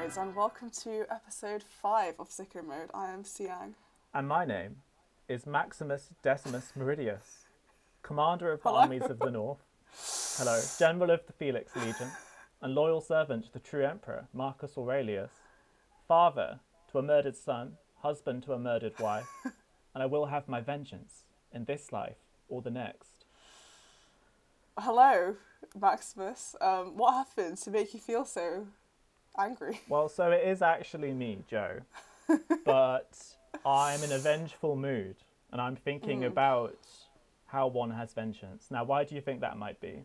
guys, and welcome to episode 5 of Sicko Mode. I am Siang. And my name is Maximus Decimus Meridius, Commander of the Hello. Armies of the North. Hello, General of the Felix Legion, and loyal servant to the true Emperor, Marcus Aurelius, father to a murdered son, husband to a murdered wife, and I will have my vengeance in this life or the next. Hello, Maximus. What happened to make you feel so angry? Well, so it is actually me, Joe, but I'm in a vengeful mood, and I'm thinking about how one has vengeance. Now, why do you think that might be?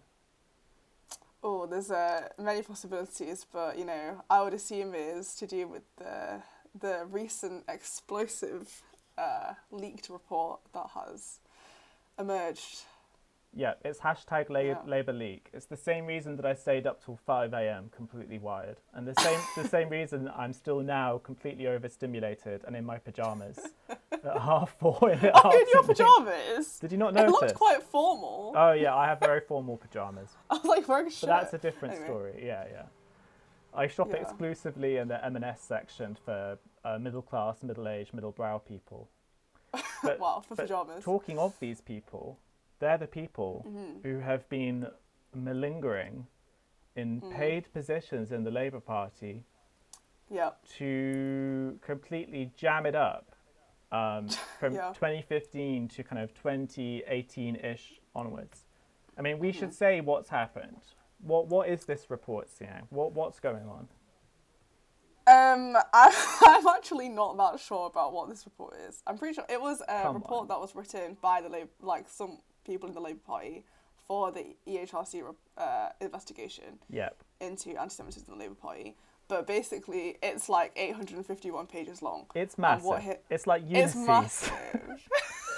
Oh, there's many possibilities, but I would assume it is to do with the recent explosive leaked report that has emerged. Yeah, it's hashtag Labour Leak. It's the same reason that I stayed up till 5 a.m. completely wired. And the same reason I'm still now completely overstimulated and in my pyjamas at 4:30 in the Oh, in your afternoon. pyjamas? Did you not It notice? looked quite formal. Oh, yeah, I have very formal pyjamas. I was like, wearing a shirt. But that's a different Anyway. story, yeah. I shop Yeah. exclusively in the M&S section for middle-class, middle-aged, middle-brow people. But, Wow, for but pyjamas. talking of these people, they're the people who have been malingering in paid positions in the Labour Party Yep. to completely jam it up from Yeah. 2015 to kind of 2018-ish onwards. I mean, we should say what's happened. What is this report, Siang? What's going on? I'm actually not that sure about what this report is. I'm pretty sure it was a report that was written by some people in the Labour Party for the EHRC investigation Yep. into anti-Semitism in the Labour Party. But basically, it's like 851 pages long. It's massive. It's like Ulysses. It's massive.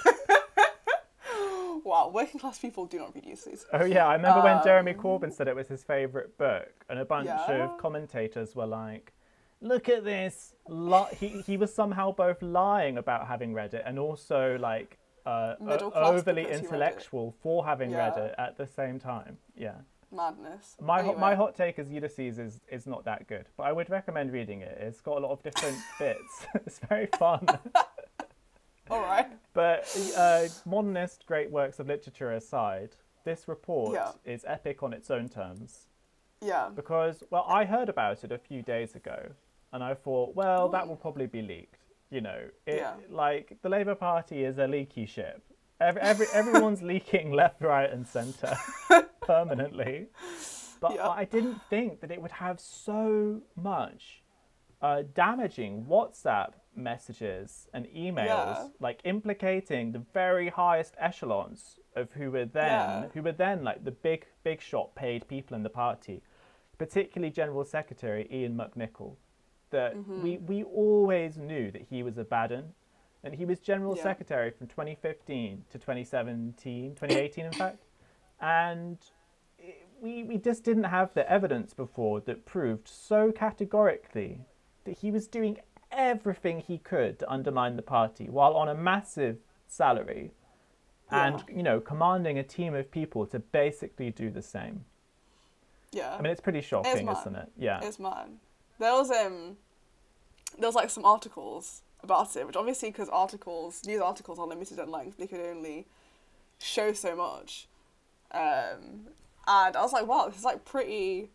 Wow, working class people do not read Ulysses. Oh yeah, I remember when Jeremy Corbyn said it was his favourite book, and a bunch Yeah. of commentators were like, "Look at this!" He was somehow both lying about having read it and also like Middle class overly because he read it. intellectual for having read Yeah. it at the same time. Yeah. Madness. My Anyway. hot take is Ulysses is not that good, but I would recommend reading it. It's got a lot of different bits. It's very fun. All right. But modernist great works of literature aside, this report is epic on its own terms. Yeah. Because, well, I heard about it a few days ago, and I thought, well, that will probably be leaked. Like, the Labour Party is a leaky ship. Everyone's leaking left, right, and centre permanently. But I didn't think that it would have so much damaging WhatsApp messages and emails, like implicating the very highest echelons of who were then like the big shot paid people in the party, particularly General Secretary Ian McNicol. That we always knew that he was a bad un, and he was General Secretary from 2015 to 2018 in fact, and we just didn't have the evidence before that proved so categorically that he was doing everything he could to undermine the party while on a massive salary and commanding a team of people to basically do the same. Yeah. I mean, it's pretty shocking, isn't it? Yeah. It's mad. There was like some articles about it, which obviously because news articles are limited in length, they could only show so much. And I was like, wow, this is like pretty,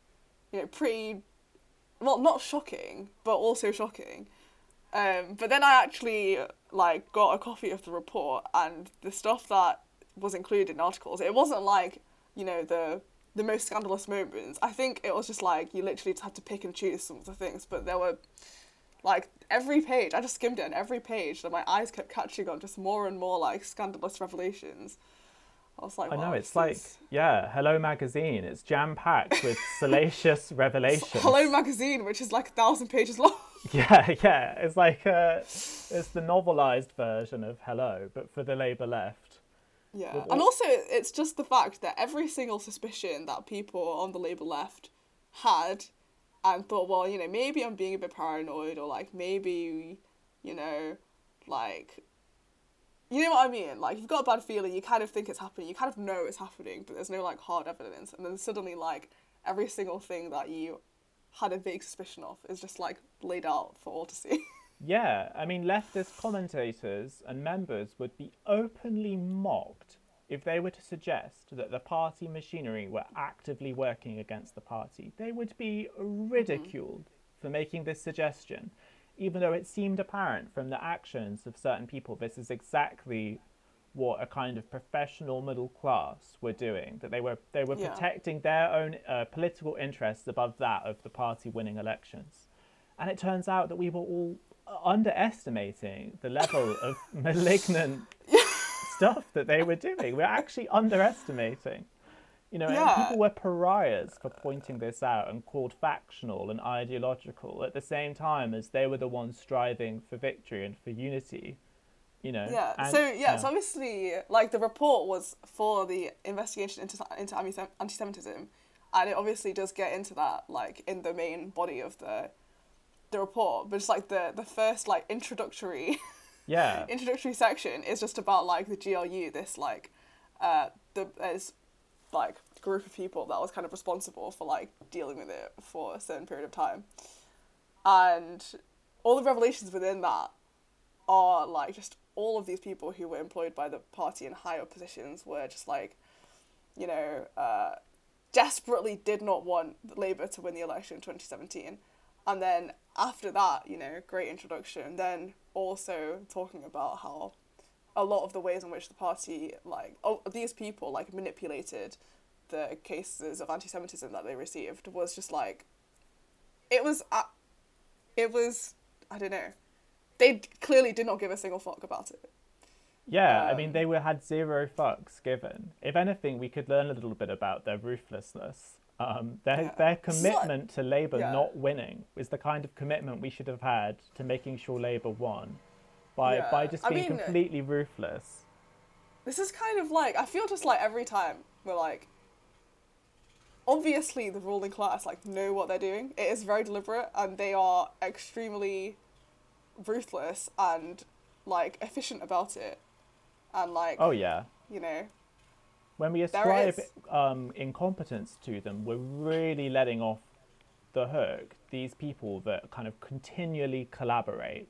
well, not shocking, but also shocking. But then I actually like got a copy of the report, and the stuff that was included in articles, it wasn't like, the most scandalous moments. I think it was just like you literally had to pick and choose some of the things, but there were like every page, I just skimmed it, and every page that my eyes kept catching on just more and more like scandalous revelations. I was like, wow, I know, it's like, Hello Magazine. It's jam-packed with salacious revelations. Hello Magazine, which is like 1,000 pages long. Yeah. It's like, it's the novelised version of Hello, but for the Labour left. Yeah, and also it's just the fact that every single suspicion that people on the Labour left had and thought, well, maybe I'm being a bit paranoid, or like maybe, like, you know what I mean? Like, you've got a bad feeling, you kind of think it's happening, you kind of know it's happening, but there's no like hard evidence, and then suddenly like every single thing that you had a vague suspicion of is just like laid out for all to see. Yeah, I mean, leftist commentators and members would be openly mocked if they were to suggest that the party machinery were actively working against the party. They would be ridiculed for making this suggestion, even though it seemed apparent from the actions of certain people this is exactly what a kind of professional middle class were doing, that they were protecting their own political interests above that of the party winning elections. And it turns out that we were all underestimating the level of malignant stuff that they were doing. We're actually underestimating. And people were pariahs for pointing this out and called factional and ideological at the same time as they were the ones striving for victory and for unity. So obviously, like, the report was for the investigation into anti-Semitism, and it obviously does get into that, like, in the main body of the report, but it's like the first, like, introductory section is just about, like, the GRU, this, like, there's, like, group of people that was kind of responsible for, like, dealing with it for a certain period of time, and all the revelations within that are, like, just all of these people who were employed by the party in higher positions were just, like, desperately did not want Labour to win the election in 2017. And then after that, great introduction, then also talking about how a lot of the ways in which the party, like, these people, like, manipulated the cases of anti-Semitism that they received was just, like, it was, I don't know, they clearly did not give a single fuck about it. Yeah, I mean, they had zero fucks given. If anything, we could learn a little bit about their ruthlessness. Their commitment to Labour not winning is the kind of commitment we should have had to making sure Labour won by just being completely ruthless. This is kind of like, I feel just like every time we're like, obviously the ruling class, like, know what they're doing. It is very deliberate, and they are extremely ruthless and, like, efficient about it. And, like, oh yeah, when we ascribe incompetence to them, we're really letting off the hook these people that kind of continually collaborate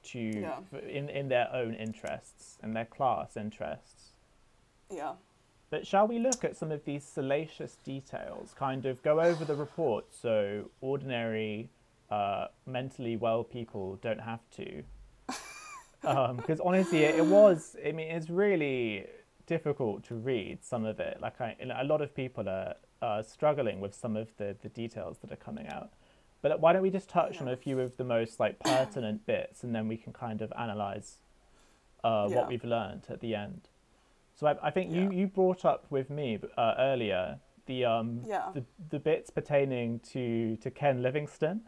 in their own interests and their class interests. Yeah. But shall we look at some of these salacious details, kind of go over the report so ordinary mentally well people don't have to? Because honestly, it's really difficult to read some of it. Like, a lot of people are struggling with some of the details that are coming out. But why don't we just touch on a few of the most, like, pertinent bits, and then we can kind of analyze what we've learned at the end. So I think you brought up with me earlier the bits pertaining to Ken Livingstone.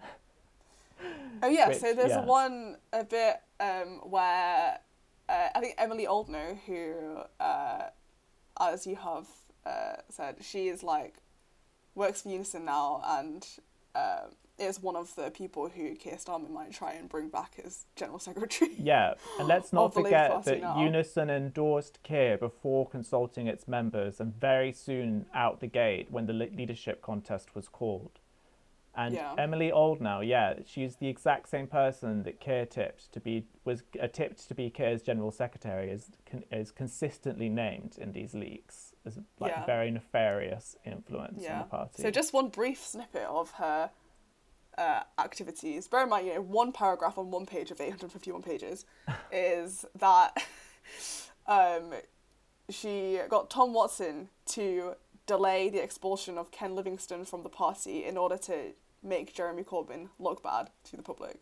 Oh yeah, so there's a bit where I think Emily Oldknow, who, as you have said, she is, like, works for Unison now, and is one of the people who Keir Starmer might try and bring back as General Secretary. Yeah, and let's not forget that Unison endorsed Keir before consulting its members, and very soon out the gate when the leadership contest was called. And Emily Oldknow, she's the exact same person that Keir tipped to be Keir's General Secretary, is consistently named in these leaks as, like, very nefarious influence on the party. So just one brief snippet of her activities. Bear in mind, one paragraph on one page of 851 pages is that she got Tom Watson to delay the expulsion of Ken Livingstone from the party in order to make Jeremy Corbyn look bad to the public.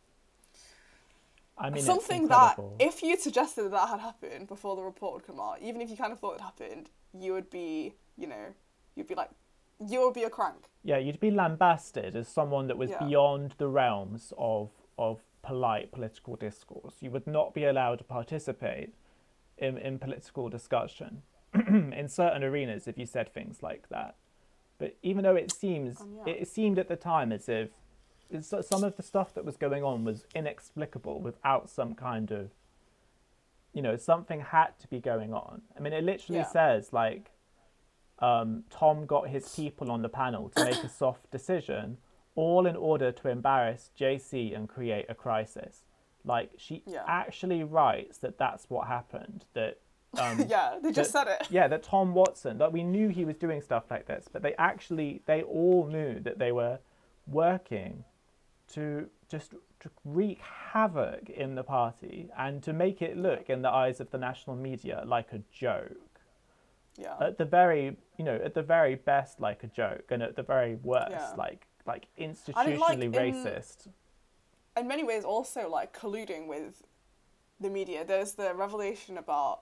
I mean, something that, if you suggested that had happened before the report would come out, even if you kind of thought it happened, you would be, you'd be like, you would be a crank. Yeah, you'd be lambasted as someone that was beyond the realms of polite political discourse. You would not be allowed to participate in political discussion in certain arenas if you said things like that. But even though it seemed at the time as if some of the stuff that was going on was inexplicable without some kind of, something had to be going on. I mean, it literally says, like, Tom got his people on the panel to make a soft decision all in order to embarrass JC and create a crisis. Like, she Yeah. actually writes that that's what happened. That Yeah, they just said it. Yeah, that Tom Watson, that we knew he was doing stuff like this, but they all knew that they were working to just to wreak havoc in the party and to make it look in the eyes of the national media like a joke. Yeah. At the very, at the very best, like a joke, and at the very worst, Yeah. like institutionally racist. In many ways, also like colluding with the media. There's the revelation about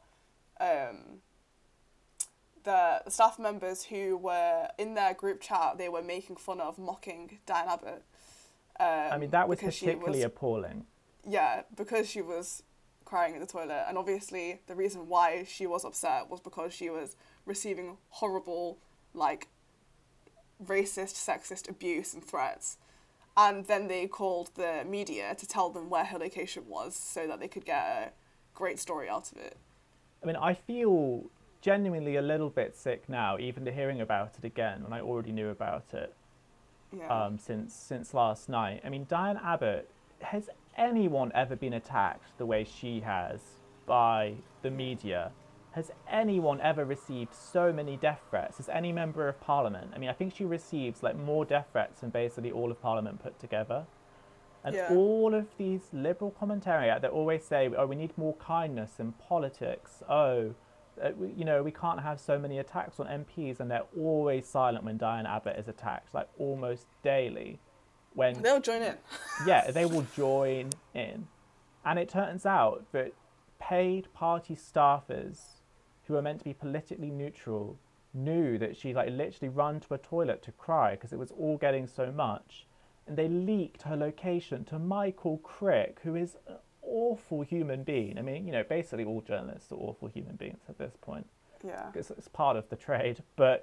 the staff members who were in their group chat. They were making fun of, mocking Diane Abbott. I mean, that was particularly appalling. Yeah, because she was crying in the toilet, and obviously the reason why she was upset was because she was receiving horrible, like, racist, sexist abuse and threats. And then they called the media to tell them where her location was so that they could get a great story out of it. I mean, I feel genuinely a little bit sick now, even to hearing about it again when I already knew about it. Yeah. Since last night. I mean, Diane Abbott, has anyone ever been attacked the way she has by the media? Has anyone ever received so many death threats as any member of parliament? I mean, I think she receives like more death threats than basically all of parliament put together. And all of these liberal commentary that always say, oh, we need more kindness in politics. Oh, we can't have so many attacks on MPs, and they're always silent when Diane Abbott is attacked, like almost daily. When they'll join in. Yeah, they will join in. And it turns out that paid party staffers who are meant to be politically neutral knew that she like literally ran to a toilet to cry because it was all getting so much. And they leaked her location to Michael Crick, who is an awful human being. I mean, basically all journalists are awful human beings at this point. Yeah. It's part of the trade. But,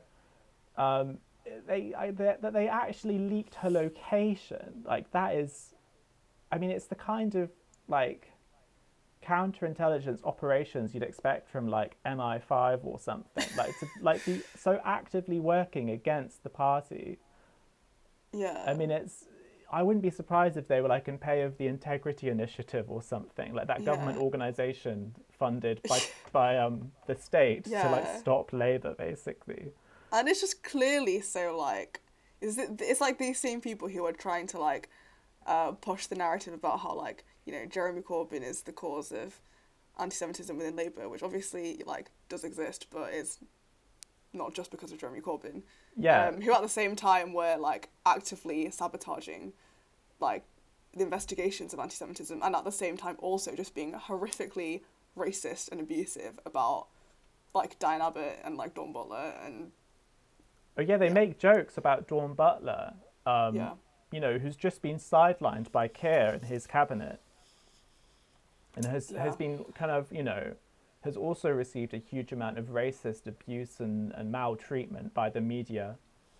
they actually leaked her location. Like, that is, I mean, it's the kind of, like, counterintelligence operations you'd expect from, like, MI5 or something. Like, be so actively working against the party. Yeah. I mean, I wouldn't be surprised if they were like in pay of the Integrity Initiative or something, like that government organisation funded by the state to like stop Labour, basically. And it's just clearly so like, it's like these same people who are trying to like push the narrative about how like, Jeremy Corbyn is the cause of anti-Semitism within Labour, which obviously like does exist, but it's not just because of Jeremy Corbyn. Yeah. Who at the same time were like actively sabotaging like the investigations of anti-Semitism, and at the same time also just being horrifically racist and abusive about like Diane Abbott and like Dawn Butler and they make jokes about Dawn Butler, who's just been sidelined by Keir and his cabinet, and has been kind of, has also received a huge amount of racist abuse and maltreatment by the media.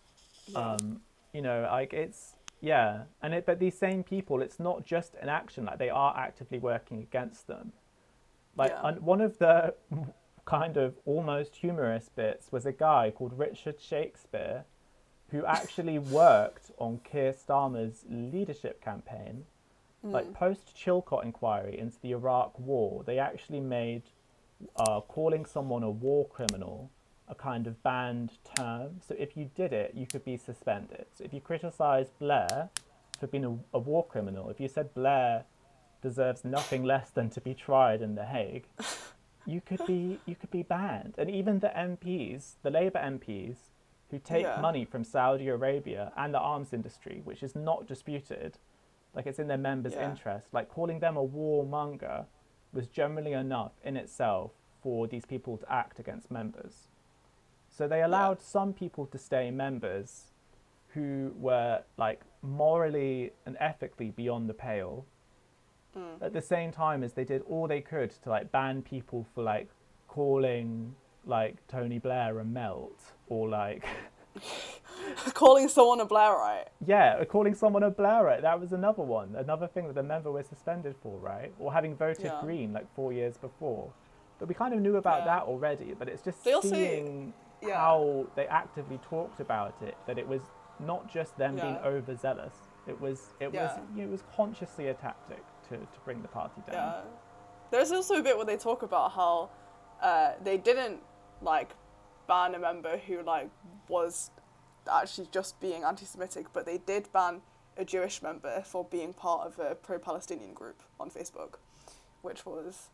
Like it's, but these same people, it's not just an action, like they are actively working against them. Like one of the kind of almost humorous bits was a guy called Richard Shakespeare who actually worked on Keir Starmer's leadership campaign. Like post-Chilcot inquiry into the Iraq war, they actually made calling someone a war criminal a kind of banned term. So if you did it, you could be suspended. So if you criticised Blair for being a war criminal, if you said Blair deserves nothing less than to be tried in The Hague, you could be banned. And even the MPs, the Labour MPs, who take money from Saudi Arabia and the arms industry, which is not disputed, like it's in their members' interest, like calling them a warmonger was generally enough in itself for these people to act against members. So they allowed some people to stay members who were like morally and ethically beyond the pale, at the same time as they did all they could to like ban people for like calling like Tony Blair a melt, or like calling someone a Blairite. Yeah, calling someone a Blairite. That was another thing that the member was suspended for, right? Or having voted Green like 4 years before. But we kind of knew about that already, but it's just seeing how they actively talked about it, that it was not just them being overzealous. It was consciously a tactic to bring the party down. Yeah. There's also a bit where they talk about how they didn't like ban a member who like was actually just being anti-Semitic, but they did ban a Jewish member for being part of a pro-Palestinian group on Facebook, which was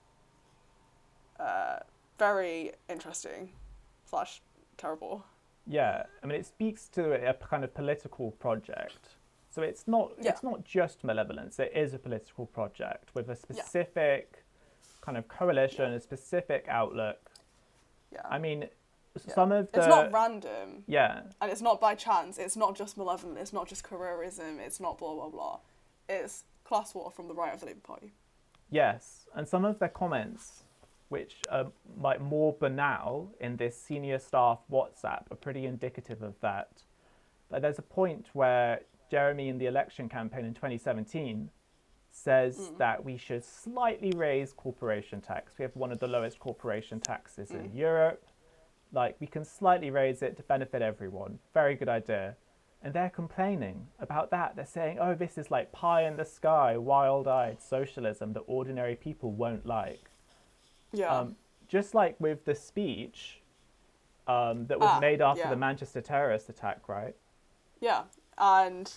very interesting / terrible. Yeah, I mean, it speaks to a kind of political project. So it's not just malevolence. It is a political project with a specific kind of coalition, a specific outlook. Yeah. I mean, some of the... It's not random. Yeah. And it's not by chance. It's not just malevolent. It's not just careerism. It's not blah, blah, blah. It's class war from the right of the Labour Party. Yes. And some of their comments, which are like more banal in this senior staff WhatsApp, are pretty indicative of that. Like, there's a point where Jeremy in the election campaign in 2017 says that we should slightly raise corporation tax. We have one of the lowest corporation taxes in Europe. Like, we can slightly raise it to benefit everyone. Very good idea. And they're complaining about that. They're saying, oh, this is like pie in the sky, wild-eyed socialism that ordinary people won't like. Yeah. Just like with the speech that was made after the Manchester terrorist attack, right? Yeah. And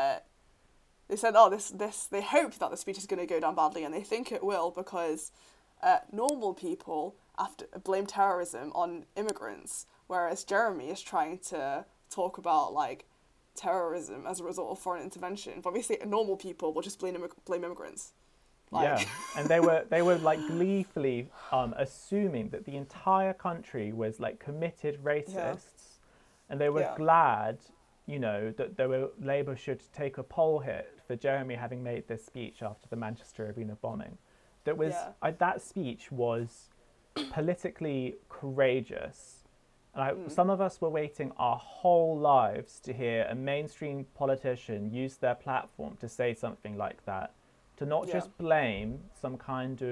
they said, they hope that the speech is going to go down badly, and they think it will because normal people blame terrorism on immigrants, whereas Jeremy is trying to talk about like terrorism as a result of foreign intervention. But obviously, normal people will just blame immigrants. Like... Yeah, and they were like gleefully assuming that the entire country was like committed racists, and they were glad, you know, that Labour should take a poll hit for Jeremy having made this speech after the Manchester Arena bombing. That speech was politically courageous. And some of us were waiting our whole lives to hear a mainstream politician use their platform to say something like that, to not just blame some kind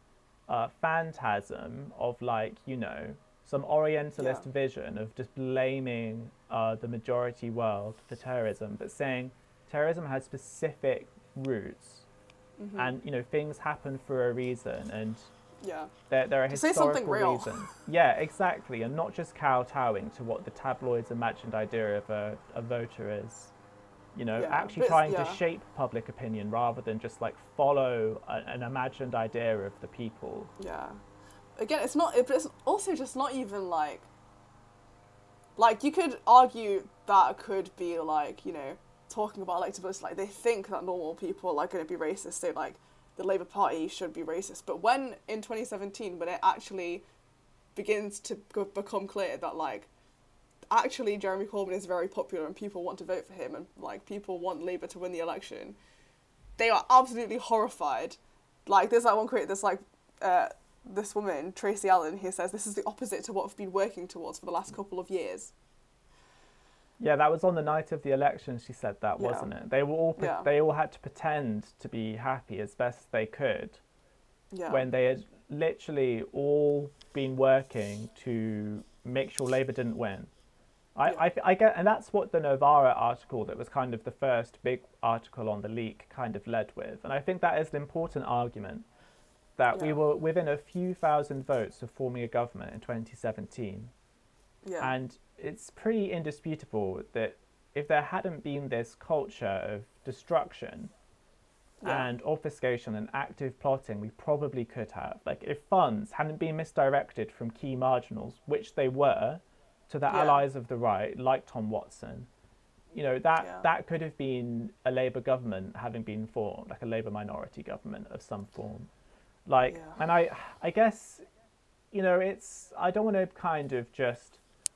of phantasm of like, you know, some Orientalist vision of just blaming the majority world for terrorism, but saying terrorism has specific roots, and you know things happen for a reason, and there are historical reasons. Yeah, exactly, and not just kowtowing to what the tabloids' imagined idea of a voter is. You know, actually trying to shape public opinion rather than just like follow an imagined idea of the people. Yeah. Again, it's also just not even like you could argue that could be like, you know, talking about electability, like they think that normal people are going to be racist, so like the Labour Party should be racist. But when in 2017, when it actually begins to become clear that like actually Jeremy Corbyn is very popular and people want to vote for him and like people want Labour to win the election, they are absolutely horrified. Like there's that one quote, there's like this woman, Tracy Allen, who says this is the opposite to what we've been working towards for the last couple of years. Yeah, that was on the night of the election. She said that, wasn't it? They were all they all had to pretend to be happy as best they could, when they had literally all been working to make sure Labour didn't win. I get, and that's what the Novara article, that was kind of the first big article on the leak, kind of led with. And I think that is an important argument, that we were within a few thousand votes of forming a government in 2017. Yeah. And it's pretty indisputable that if there hadn't been this culture of destruction and obfuscation and active plotting, we probably could have. Like, if funds hadn't been misdirected from key marginals, which they were, to the allies of the right, like Tom Watson, you know, that could have been a Labour government having been formed, like a Labour minority government of some form. Like, and I guess, you know, I don't want to kind of just,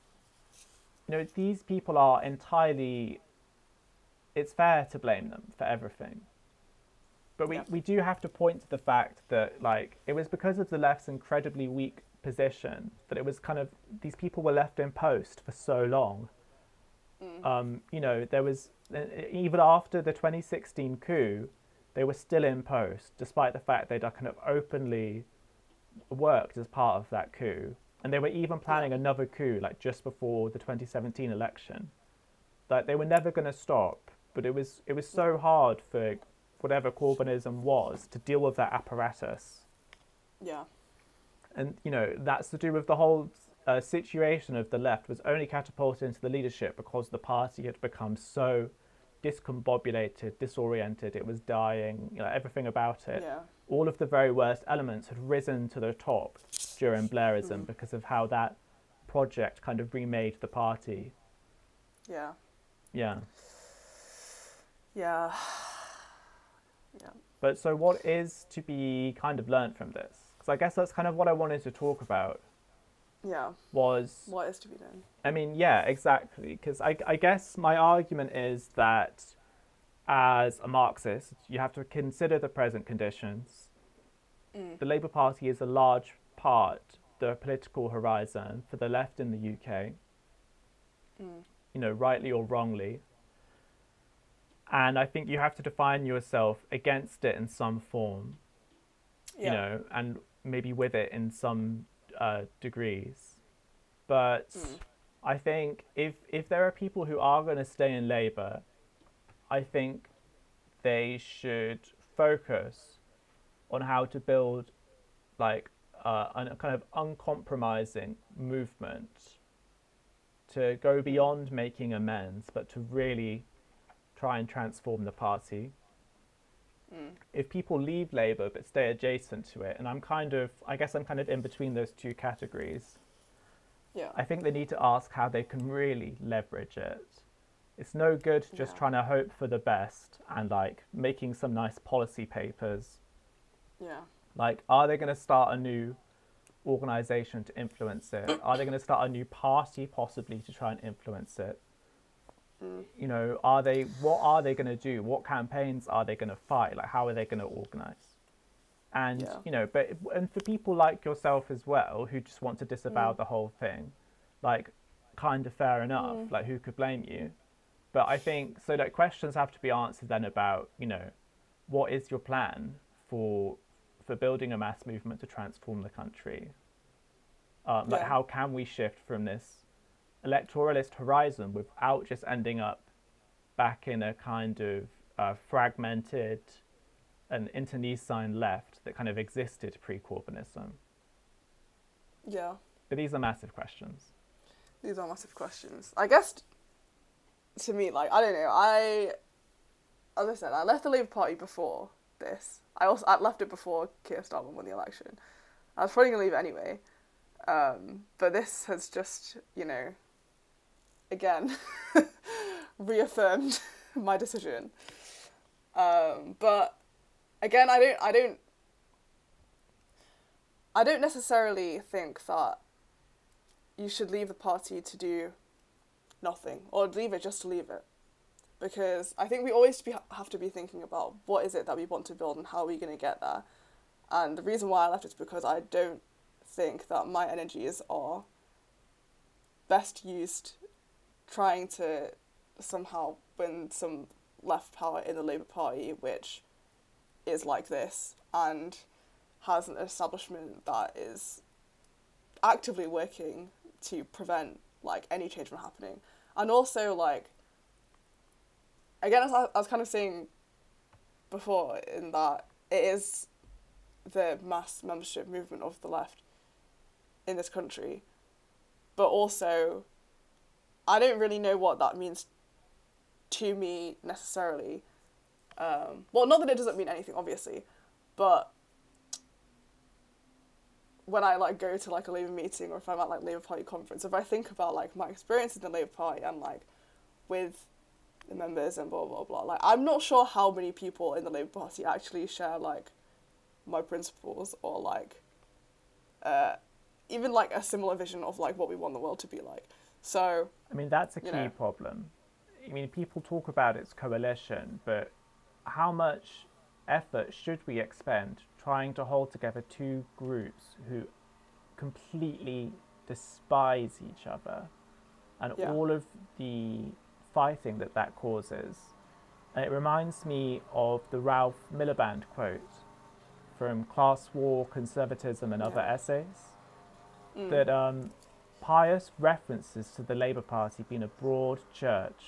you know, these people are entirely, it's fair to blame them for everything. But we do have to point to the fact that, like, it was because of the left's incredibly weak position that it was kind of, these people were left in post for so long. You know, there was, even after the 2016 coup, they were still in post, despite the fact they'd kind of openly worked as part of that coup. And they were even planning another coup, like just before the 2017 election. Like they were never going to stop, but it was so hard for whatever Corbynism was to deal with that apparatus. Yeah. And that's to do with the whole situation of the left was only catapulted into the leadership because the party had become so discombobulated, disoriented. It was dying. Everything about it. Yeah. All of the very worst elements had risen to the top during Blairism because of how that project kind of remade the party. Yeah. Yeah. Yeah. Yeah. But so what is to be kind of learnt from this? Because I guess that's kind of what I wanted to talk about. Yeah. Was... What is to be done? I mean, yeah, exactly. Because I guess my argument is that as a Marxist, you have to consider the present conditions. The Labour Party is a large part of the political horizon for the left in the UK, rightly or wrongly. And I think you have to define yourself against it in some form, and maybe with it in some degrees. But I think if there are people who are going to stay in Labour, I think they should focus on how to build like a kind of uncompromising movement to go beyond making amends, but to really try and transform the party. If people leave Labour but stay adjacent to it, and I guess I'm kind of in between those two categories. Yeah. I think they need to ask how they can really leverage it. It's no good just trying to hope for the best and like making some nice policy papers. Yeah. Like, are they going to start a new organisation to influence it? Are they going to start a new party possibly to try and influence it? What are they going to do? What campaigns are they going to fight? Like, how are they going to organise? And, and for people like yourself as well, who just want to disavow the whole thing, like, kind of fair enough. Like, who could blame you? But I think, so that questions have to be answered then about, what is your plan for building a mass movement to transform the country? Like, how can we shift from this electoralist horizon without just ending up back in a kind of fragmented and internecine left that kind of existed pre-Corbynism? Yeah. But these are massive questions. These are massive questions. I guess, to me, like, I don't know, as I said, I left the Labour Party before this. I left it before Keir Starmer won the election. I was probably going to leave it anyway. But this has just, again, reaffirmed my decision. But again, I don't necessarily think that you should leave the party to do nothing, or leave it just to leave it. Because I think we always have to be thinking about what is it that we want to build and how are we going to get there. And the reason why I left is because I don't think that my energies are best used trying to somehow win some left power in the Labour Party, which is like this and has an establishment that is actively working to prevent like any change from happening. And also, like, again, as I was kind of saying before, in that it is the mass membership movement of the left in this country, but also I don't really know what that means to me necessarily. Well, not that it doesn't mean anything, obviously, but when I like go to like a Labour meeting, or if I'm at like Labour Party conference, if I think about like my experience in the Labour Party and like with the members and blah blah blah, like I'm not sure how many people in the Labour Party actually share like my principles, or like even like a similar vision of like what we want the world to be like. So I mean, that's a key problem. I mean, people talk about its coalition, but how much effort should we expend trying to hold together two groups who completely despise each other, and all of the fighting that causes? And it reminds me of the Ralph Miliband quote from Class War, Conservatism and Other Essays, that pious references to the Labour Party being a broad church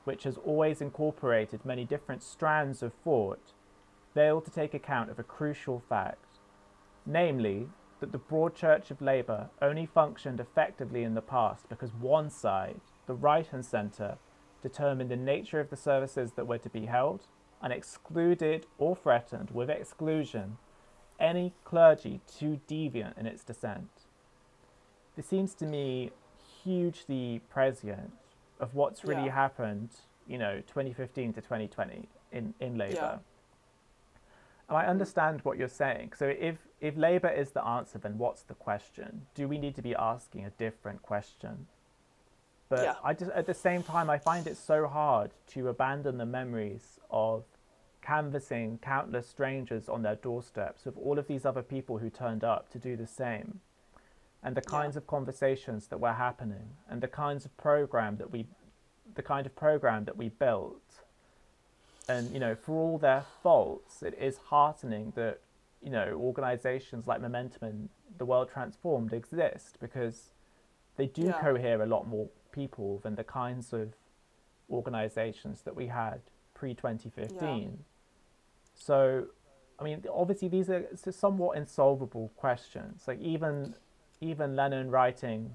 which has always incorporated many different strands of thought, failed to take account of a crucial fact, namely that the broad church of Labour only functioned effectively in the past because one side, the right-hand centre, determined the nature of the services that were to be held and excluded or threatened with exclusion any clergy too deviant in its dissent. This seems to me hugely prescient of what's really happened, 2015 to 2020 in Labour. Yeah. And I understand what you're saying. So if Labour is the answer, then what's the question? Do we need to be asking a different question? But I just, at the same time, I find it so hard to abandon the memories of canvassing countless strangers on their doorsteps with all of these other people who turned up to do the same, and the kinds of conversations that were happening, and the kind of program that we built. And for all their faults, it is heartening that organizations like Momentum and The World Transformed exist, because they do cohere a lot more people than the kinds of organizations that we had pre-2015. So, I mean, obviously these are somewhat insolvable questions. Like even Lenin writing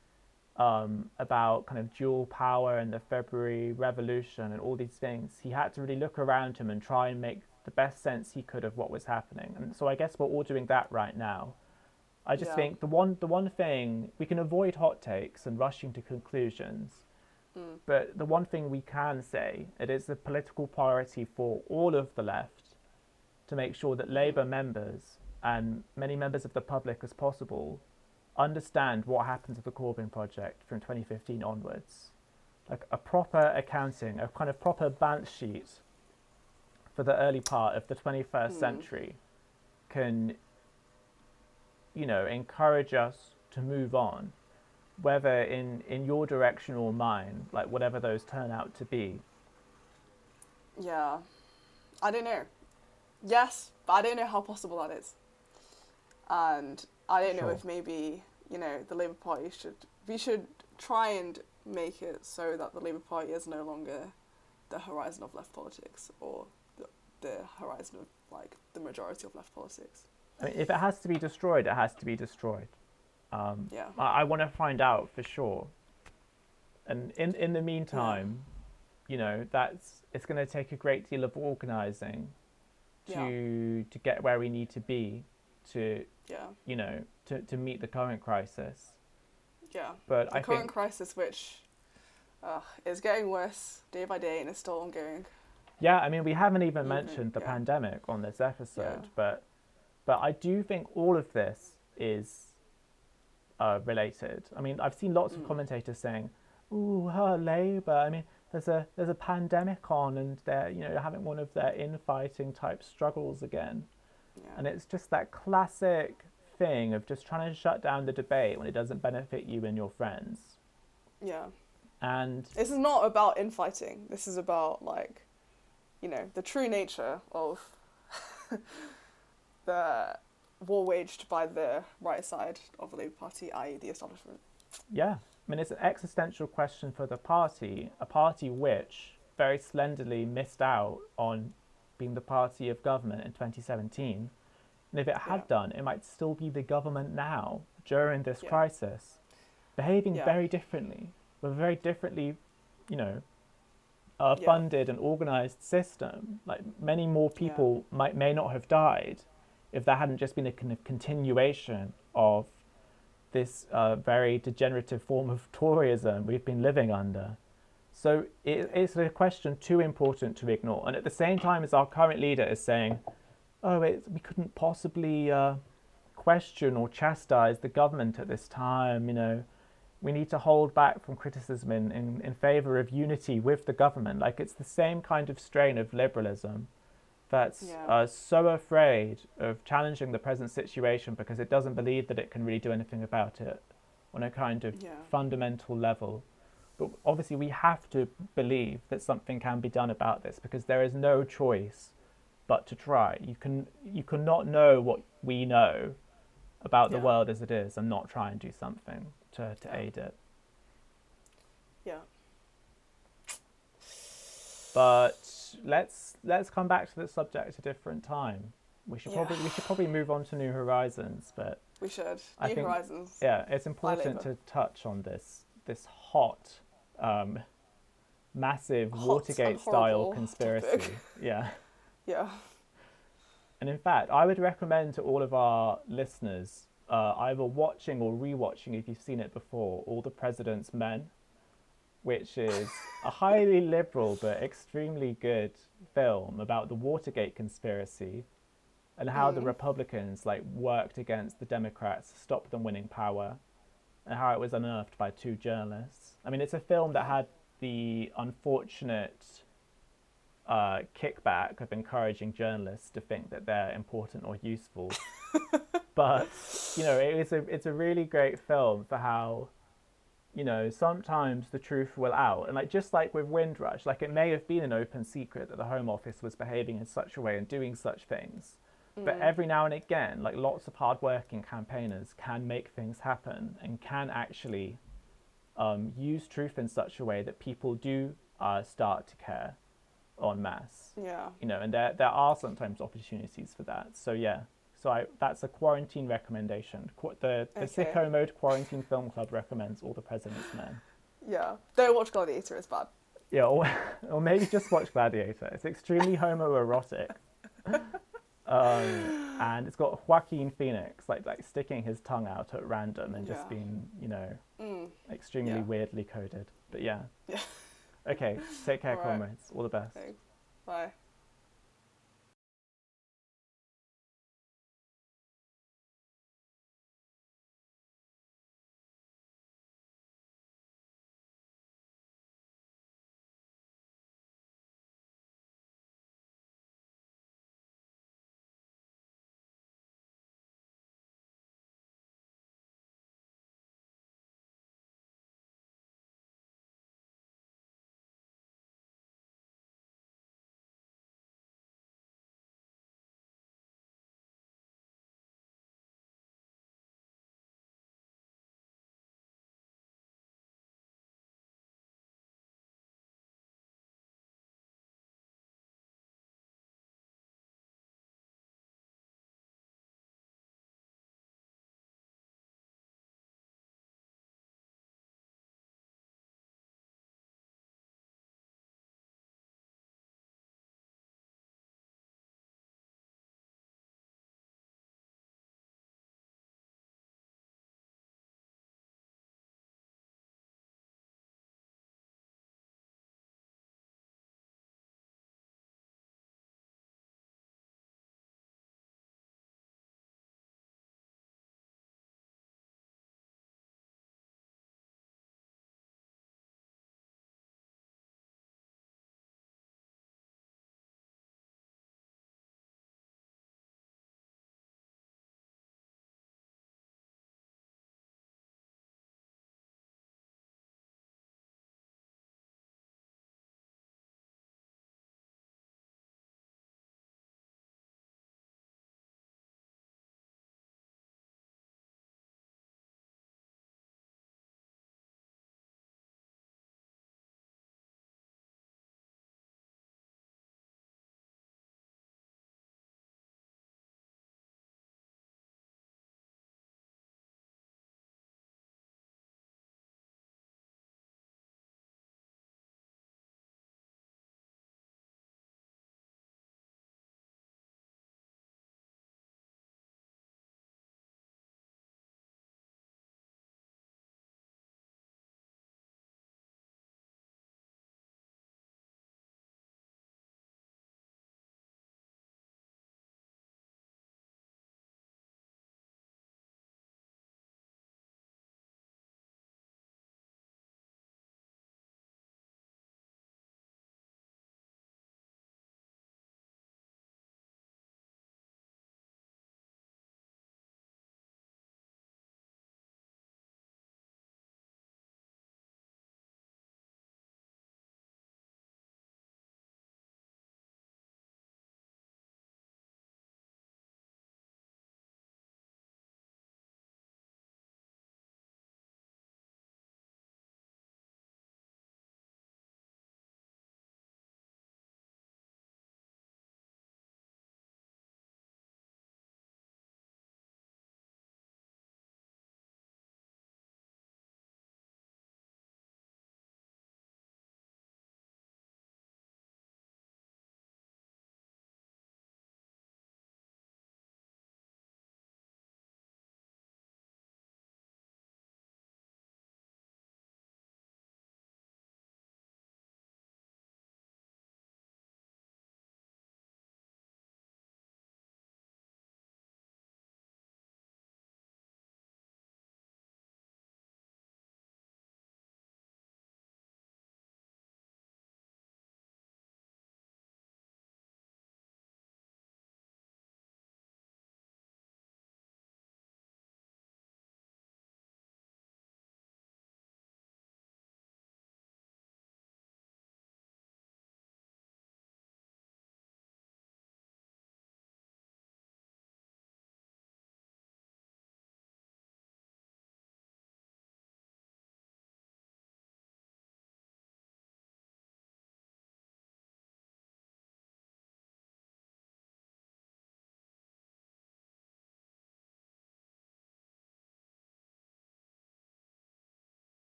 about kind of dual power and the February Revolution and all these things, he had to really look around him and try and make the best sense he could of what was happening. And so I guess we're all doing that right now. I just think the one thing, we can avoid hot takes and rushing to conclusions, but the one thing we can say, it is a political priority for all of the left to make sure that Labour members and many members of the public as possible understand what happened to the Corbyn project from 2015 onwards. Like a proper accounting, a kind of proper balance sheet for the early part of the 21st century can, encourage us to move on, whether in your direction or mine, like whatever those turn out to be. Yeah. I don't know. Yes, but I don't know how possible that is. And I don't know if maybe, the Labour Party we should try and make it so that the Labour Party is no longer the horizon of left politics, or the horizon of, like, the majority of left politics. I mean, if it has to be destroyed, it has to be destroyed. I want to find out for sure. And in the meantime, it's going to take a great deal of organising to get where we need to be to meet the current crisis. Yeah. But the current crisis, which is getting worse day by day and is still ongoing. Yeah, I mean, we haven't even mentioned the pandemic on this episode, but I do think all of this is related. I mean, I've seen lots of commentators saying, "Ooh, Labour. I mean, there's a pandemic on, and they're having one of their infighting type struggles again." Yeah. And it's just that classic thing of just trying to shut down the debate when it doesn't benefit you and your friends. Yeah. And this is not about infighting. This is about, like, the true nature of the war waged by the right side of the Labour Party, i.e. the establishment. Yeah. I mean, it's an existential question for the party, a party which very slenderly missed out on being the party of government in 2017. And if it had done, it might still be the government now, during this crisis, behaving very differently, with a very differently, funded and organised system. Like, many more people may not have died if there hadn't just been a kind of continuation of this very degenerative form of Toryism we've been living under. So it's a question too important to ignore. And at the same time as our current leader is saying, we couldn't possibly question or chastise the government at this time, we need to hold back from criticism in favour of unity with the government. Like, it's the same kind of strain of liberalism that's so afraid of challenging the present situation because it doesn't believe that it can really do anything about it on a kind of fundamental level. But obviously we have to believe that something can be done about this, because there is no choice but to try. You cannot know what we know about the world as it is and not try and do something to aid it. Yeah. But let's come back to the subject at a different time. We should probably move on to New Horizons, but we should. I think, Horizons. Yeah, it's important to touch on this hot, massive Watergate-style conspiracy. Topic. Yeah. Yeah. And in fact, I would recommend to all of our listeners either watching or rewatching, if you've seen it before, All the President's Men, which is a highly liberal but extremely good film about the Watergate conspiracy and how the Republicans worked against the Democrats to stop them winning power, and how it was unearthed by 2 journalists. I mean, it's a film that had the unfortunate kickback of encouraging journalists to think that they're important or useful. But, it's a really great film for how, sometimes the truth will out. And just like with Windrush, it may have been an open secret that the Home Office was behaving in such a way and doing such things. But every now and again, lots of hardworking campaigners can make things happen and can actually use truth in such a way that people do start to care en masse. Yeah. And there are sometimes opportunities for that. So yeah. So that's a quarantine recommendation. The Sicko Mode Quarantine Film Club recommends All the President's Men. Yeah. Don't watch Gladiator, it's bad. Yeah, or maybe just watch Gladiator. It's extremely homoerotic. And it's got Joaquin Phoenix sticking his tongue out at random and just being, extremely weirdly coded. But yeah. Yeah. Okay, take care, comrades. All the best. Thanks. Bye.